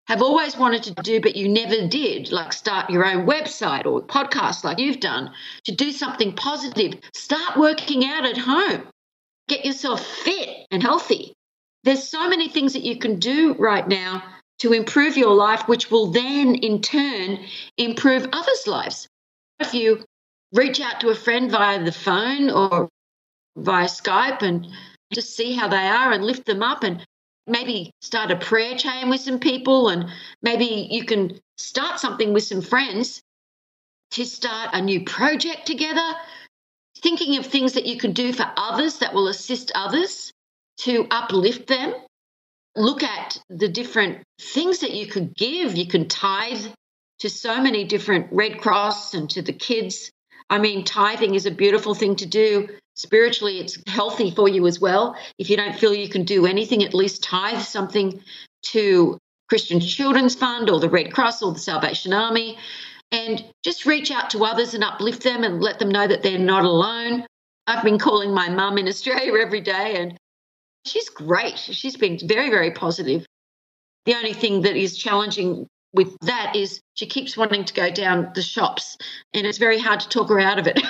Speaker 2: have always wanted to do, but you never did, like start your own website or podcast like you've done, to do something positive. Start working out at home. Get yourself fit and healthy. There's so many things that you can do right now to improve your life, which will then in turn improve others' lives. If you reach out to a friend via the phone or via Skype and just see how they are and lift them up, and maybe start a prayer chain with some people, and maybe you can start something with some friends to start a new project together, thinking of things that you can do for others that will assist others to uplift them. Look at the different things that you could give. You can tithe to so many different Red Cross and to the kids. I mean, tithing is a beautiful thing to do. Spiritually, it's healthy for you as well. If you don't feel you can do anything, at least tithe something to Christian Children's Fund or the Red Cross or the Salvation Army, and just reach out to others and uplift them and let them know that they're not alone. I've been calling my mum in Australia every day, and she's great. She's been very, very positive. The only thing that is challenging with that is she keeps wanting to go down the shops, and it's very hard to talk her out of it.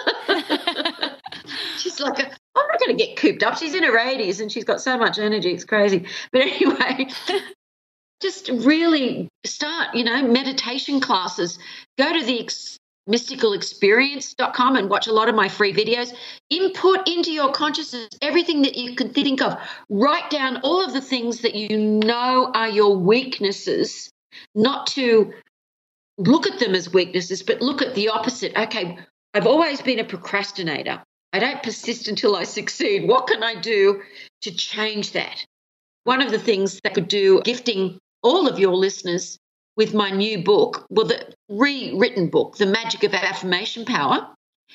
Speaker 2: She's like, I'm not going to get cooped up. She's in her eighties and she's got so much energy. It's crazy. But anyway, just really start, you know, meditation classes. Go to the ex- mystical experience dot com and watch a lot of my free videos. Input into your consciousness everything that you can think of. Write down all of the things that you know are your weaknesses, not to look at them as weaknesses, but look at the opposite. Okay, I've always been a procrastinator. I don't persist until I succeed. What can I do to change that? One of the things that I could do, gifting all of your listeners with my new book, well, the rewritten book, The Magic of Affirmation Power,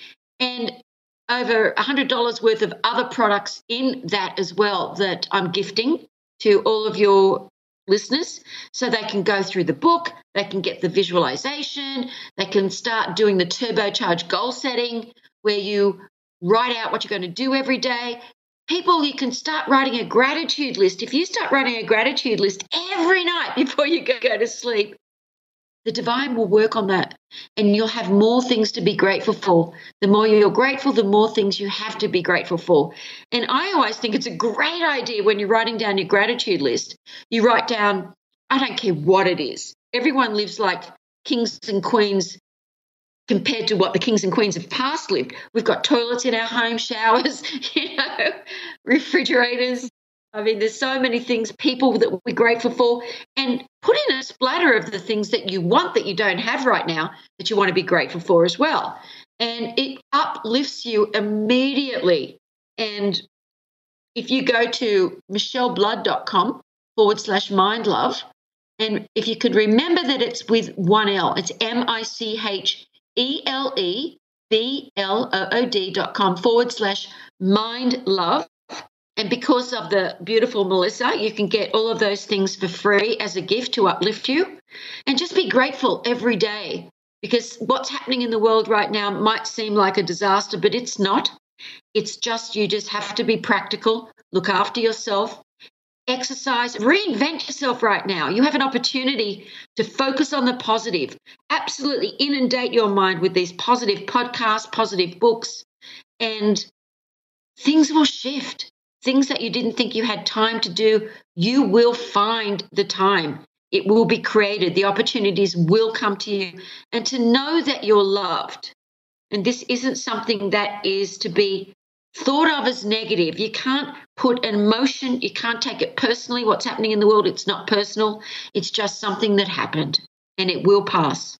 Speaker 2: and over one hundred dollars worth of other products in that as well that I'm gifting to all of your listeners, so they can go through the book, they can get the visualization, they can start doing the turbocharged goal setting where you write out what you're going to do every day. People, you can start writing a gratitude list. If you start writing a gratitude list every night before you go, go to sleep, the divine will work on that, and you'll have more things to be grateful for. The more you're grateful, the more things you have to be grateful for. And I always think it's a great idea when you're writing down your gratitude list, you write down, I don't care what it is. Everyone lives like kings and queens compared to what the kings and queens of past lived. We've got toilets in our home, showers, you know, refrigerators. I mean, there's so many things, people that we're grateful for, and put in a splatter of the things that you want that you don't have right now that you want to be grateful for as well. And it uplifts you immediately. And if you go to michelleblood.com forward slash mind love, and if you could remember that it's with one L, it's M I C H E L E B L O O D dot com forward slash mind love. And because of the beautiful Melissa, you can get all of those things for free as a gift to uplift you. And just be grateful every day, because what's happening in the world right now might seem like a disaster, but it's not. It's just, you just have to be practical, look after yourself, exercise, reinvent yourself right now. You have an opportunity to focus on the positive. Absolutely inundate your mind with these positive podcasts, positive books, and things will shift. Things that you didn't think you had time to do, you will find the time. It will be created. The opportunities will come to you. And to know that you're loved, and this isn't something that is to be thought of as negative. You can't put an emotion, you can't take it personally. What's happening in the world, it's not personal. It's just something that happened, and it will pass.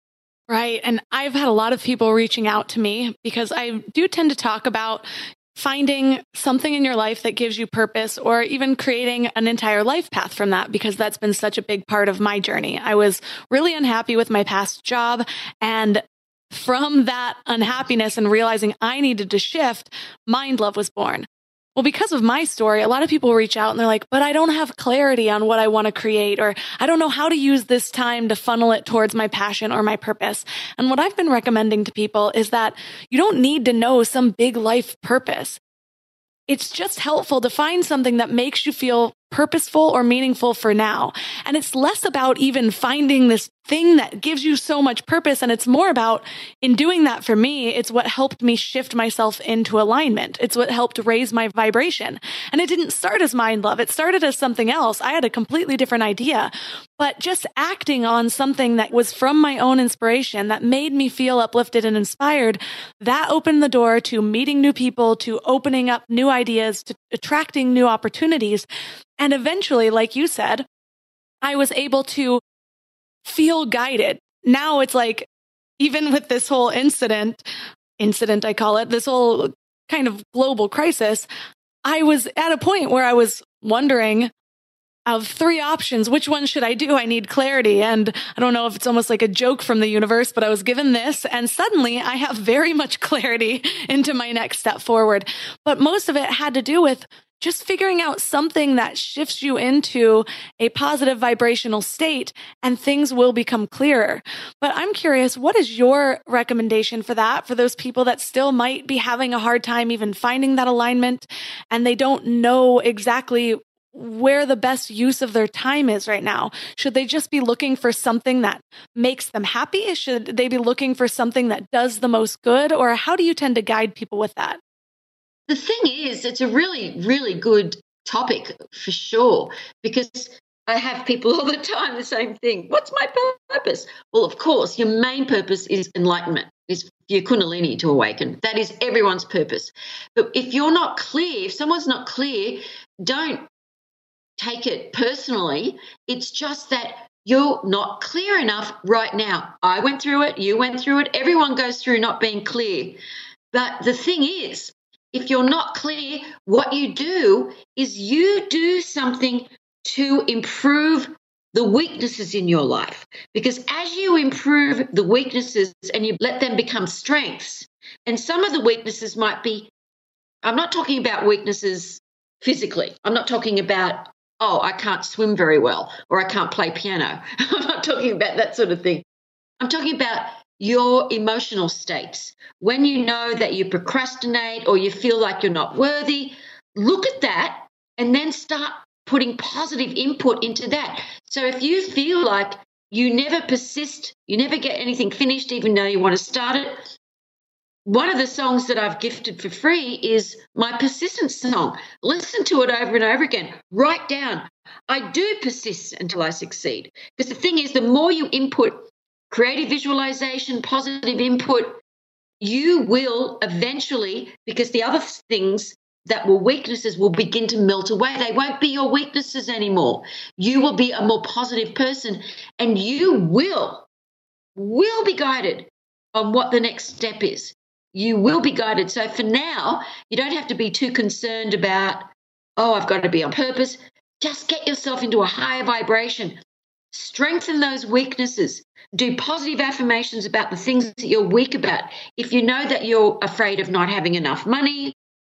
Speaker 4: Right. And I've had a lot of people reaching out to me because I do tend to talk about finding something in your life that gives you purpose, or even creating an entire life path from that, because that's been such a big part of my journey. I was really unhappy with my past job, and from that unhappiness and realizing I needed to shift, Mind Love was born. Well, because of my story, a lot of people reach out and they're like, but I don't have clarity on what I want to create, or I don't know how to use this time to funnel it towards my passion or my purpose. And what I've been recommending to people is that you don't need to know some big life purpose. It's just helpful to find something that makes you feel purposeful or meaningful for now. And it's less about even finding this thing that gives you so much purpose. And it's more about, in doing that for me, it's what helped me shift myself into alignment. It's what helped raise my vibration. And it didn't start as mind love. It started as something else. I had a completely different idea, but just acting on something that was from my own inspiration that made me feel uplifted and inspired, that opened the door to meeting new people, to opening up new ideas, to attracting new opportunities. And eventually, like you said, I was able to feel guided. Now it's like, even with this whole incident, incident, I call it, this whole kind of global crisis, I was at a point where I was wondering, of three options, which one should I do? I need clarity. And I don't know if it's almost like a joke from the universe, but I was given this, and suddenly I have very much clarity into my next step forward. But most of it had to do with just figuring out something that shifts you into a positive vibrational state, and things will become clearer. But I'm curious, what is your recommendation for that, for those people that still might be having a hard time even finding that alignment, and they don't know exactly where the best use of their time is right now? Should they just be looking for something that makes them happy? Should they be looking for something that does the most good? Or how do you tend to guide people with that?
Speaker 2: The thing is, it's a really, really good topic for sure, because I have people all the time the same thing. What's my purpose? Well, of course, your main purpose is enlightenment, is your Kundalini to awaken. That is everyone's purpose. But if you're not clear, if someone's not clear, don't take it personally. It's just that you're not clear enough right now. I went through it. You went through it. Everyone goes through not being clear. But the thing is, if you're not clear, what you do is you do something to improve the weaknesses in your life. Because as you improve the weaknesses and you let them become strengths, and some of the weaknesses might be, I'm not talking about weaknesses physically. I'm not talking about, oh, I can't swim very well, or I can't play piano. I'm not talking about that sort of thing. I'm talking about your emotional states. When you know that you procrastinate or you feel like you're not worthy, look at that and then start putting positive input into that. So if you feel like you never persist, you never get anything finished, even though you want to start it, one of the songs that I've gifted for free is my persistence song. Listen to it over and over again. Write down, I do persist until I succeed. Because the thing is, the more you input creative visualization, positive input, you will eventually, because the other things that were weaknesses will begin to melt away. They won't be your weaknesses anymore. You will be a more positive person, and you will, will be guided on what the next step is. You will be guided. So for now, you don't have to be too concerned about, oh, I've got to be on purpose. Just get yourself into a higher vibration. Strengthen those weaknesses. Do positive affirmations about the things that you're weak about. If you know that you're afraid of not having enough money,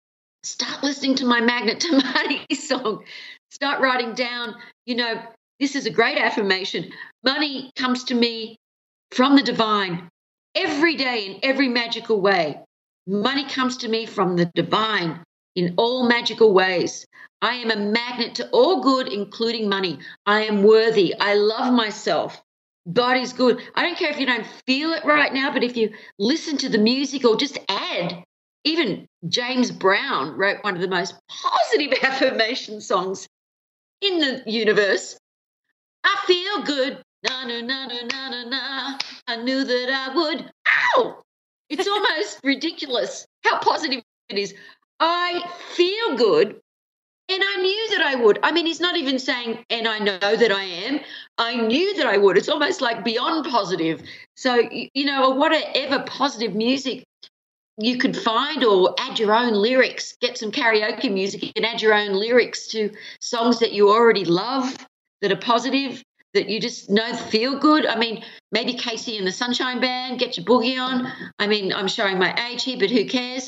Speaker 2: start listening to my Magnet to Money song. Start writing down, you know, this is a great affirmation. Money comes to me from the divine every day in every magical way. Money comes to me from the divine in all magical ways. I am a magnet to all good, including money. I am worthy. I love myself. God is good. I don't care if you don't feel it right now, but if you listen to the music or just add, even James Brown wrote one of the most positive affirmation songs in the universe. I feel good. Na, na, na, na, na, na, na. I knew that I would. Ow! It's almost ridiculous how positive it is. I feel good. And I knew that I would. I mean, he's not even saying, and I know that I am. I knew that I would. It's almost like beyond positive. So, you know, whatever positive music you could find, or add your own lyrics, get some karaoke music and add your own lyrics to songs that you already love, that are positive, that you just know feel good. I mean, maybe Casey and the Sunshine Band, get your boogie on. I mean, I'm showing my age here, but who cares?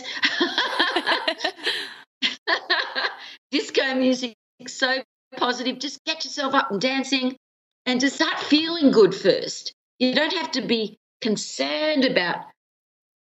Speaker 2: Disco music, so positive. Just get yourself up and dancing and just start feeling good first. You don't have to be concerned about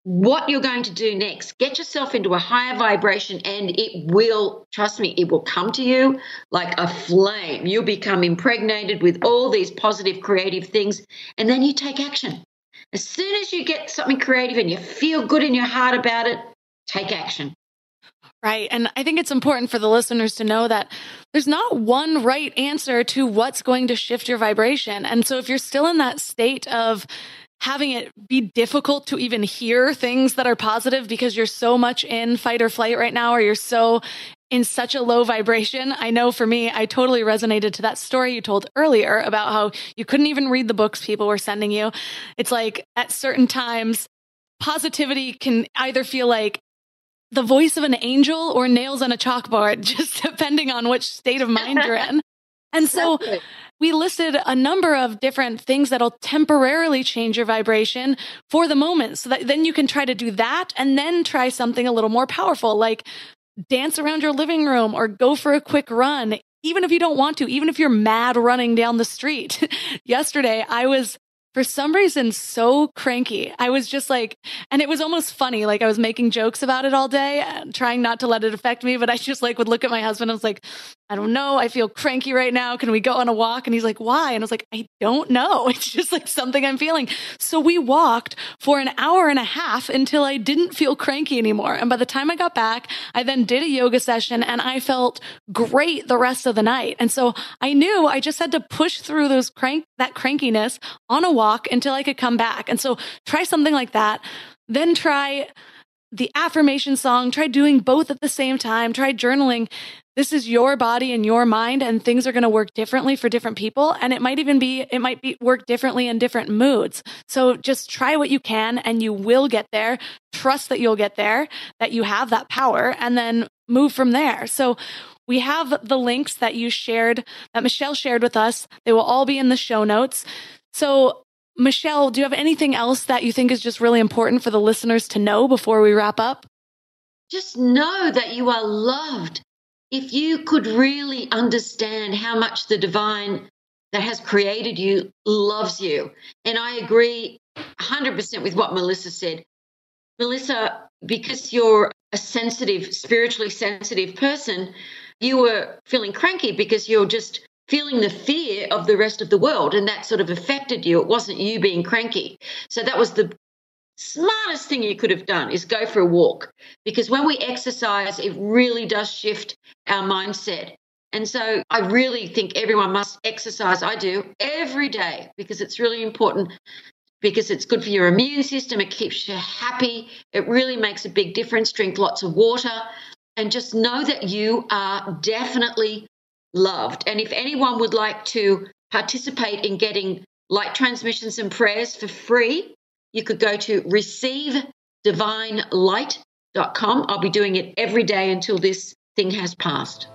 Speaker 2: what you're going to do next. Get yourself into a higher vibration and it will, trust me, it will come to you like a flame. You'll become impregnated with all these positive, creative things, and then you take action. As soon as you get something creative and you feel good in your heart about it, take action.
Speaker 4: Right. And I think it's important for the listeners to know that there's not one right answer to what's going to shift your vibration. And so if you're still in that state of having it be difficult to even hear things that are positive because you're so much in fight or flight right now, or you're so in such a low vibration. I know for me, I totally resonated to that story you told earlier about how you couldn't even read the books people were sending you. It's like at certain times, positivity can either feel like the voice of an angel or nails on a chalkboard, just depending on which state of mind you're in. And so we listed a number of different things that'll temporarily change your vibration for the moment. So that then you can try to do that and then try something a little more powerful, like dance around your living room or go for a quick run, even if you don't want to, even if you're mad running down the street. Yesterday, I was for some reason so cranky. I was just like, and it was almost funny. Like I was making jokes about it all day, trying not to let it affect me. But I just like would look at my husband. I was like, I don't know. I feel cranky right now. Can we go on a walk? And he's like, why? And I was like, I don't know. It's just like something I'm feeling. So we walked for an hour and a half until I didn't feel cranky anymore. And by the time I got back, I then did a yoga session and I felt great the rest of the night. And so I knew I just had to push through those crank, that crankiness on a walk until I could come back. And so try something like that. Then try the affirmation song. Try doing both at the same time. Try journaling. This is your body and your mind, and things are going to work differently for different people. And it might even be, it might be work differently in different moods. So just try what you can and you will get there. Trust that you'll get there, that you have that power, and then move from there. So we have the links that you shared, that Michelle shared with us. They will all be in the show notes. So Michelle, do you have anything else that you think is just really important for the listeners to know before we wrap up?
Speaker 2: Just know that you are loved. If you could really understand how much the divine that has created you loves you. And I agree one hundred percent with what Melissa said. Melissa, because you're a sensitive, spiritually sensitive person, you were feeling cranky because you're just feeling the fear of the rest of the world, and that sort of affected you. It wasn't you being cranky. So that was the smartest thing you could have done, is go for a walk, because when we exercise, it really does shift our mindset. And so I really think everyone must exercise. I do every day because it's really important, because it's good for your immune system. It keeps you happy. It really makes a big difference. Drink lots of water and just know that you are definitely loved. And if anyone would like to participate in getting light transmissions and prayers for free, you could go to receive divine light dot com. I'll be doing it every day until this thing has passed.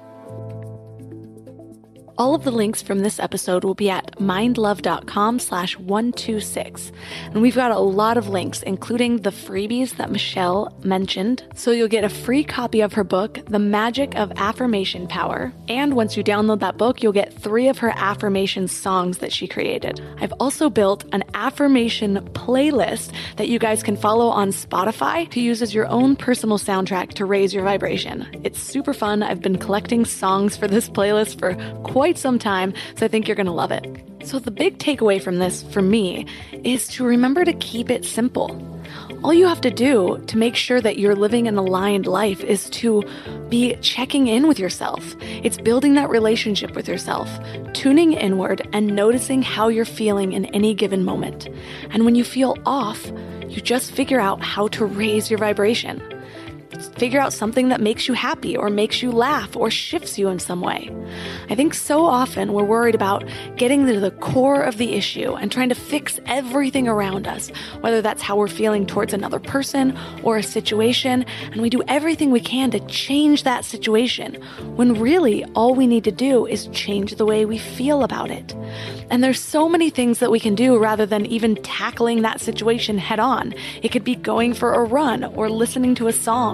Speaker 1: All of the links from this episode will be at mindlove.com slash 126. And we've got a lot of links, including the freebies that Michelle mentioned. So you'll get a free copy of her book, The Magic of Affirmation Power. And once you download that book, you'll get three of her affirmation songs that she created. I've also built an affirmation playlist that you guys can follow on Spotify to use as your own personal soundtrack to raise your vibration. It's super fun. I've been collecting songs for this playlist for quite some time, so I think you're going to love it. So the big takeaway from this, for me, is to remember to keep it simple. All you have to do to make sure that you're living an aligned life is to be checking in with yourself. It's building that relationship with yourself, tuning inward and noticing how you're feeling in any given moment. And when you feel off, you just figure out how to raise your vibration. Figure out something that makes you happy or makes you laugh or shifts you in some way. I think so often we're worried about getting to the core of the issue and trying to fix everything around us, whether that's how we're feeling towards another person or a situation, and we do everything we can to change that situation, when really all we need to do is change the way we feel about it. And there's so many things that we can do rather than even tackling that situation head on. It could be going for a run or listening to a song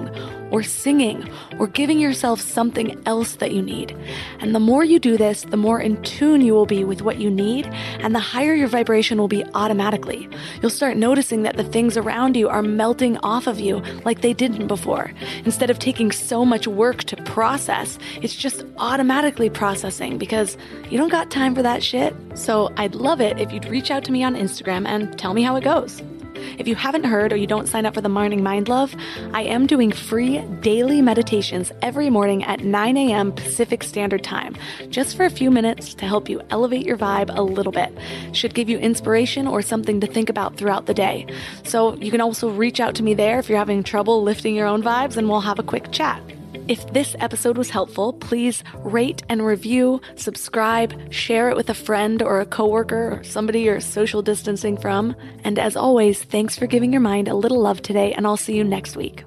Speaker 1: song or singing or giving yourself something else that you need. And the more you do this, the more in tune you will be with what you need, and the higher your vibration will be automatically. You'll start noticing that the things around you are melting off of you like they didn't before. Instead of taking so much work to process, it's just automatically processing because you don't got time for that shit. So I'd love it if you'd reach out to me on Instagram and tell me how it goes. If you haven't heard or you don't sign up for the Morning Mind Love, I am doing free daily meditations every morning at nine a.m. Pacific Standard Time, just for a few minutes to help you elevate your vibe a little bit. Should give you inspiration or something to think about throughout the day. So you can also reach out to me there if you're having trouble lifting your own vibes, and we'll have a quick chat. If this episode was helpful, please rate and review, subscribe, share it with a friend or a coworker or somebody you're social distancing from. And as always, thanks for giving your mind a little love today, and I'll see you next week.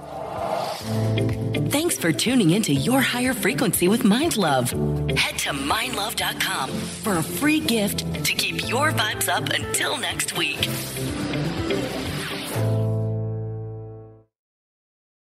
Speaker 3: Thanks for tuning into Your Higher Frequency with Mind Love. Head to mind love dot com for a free gift to keep your vibes up until next week.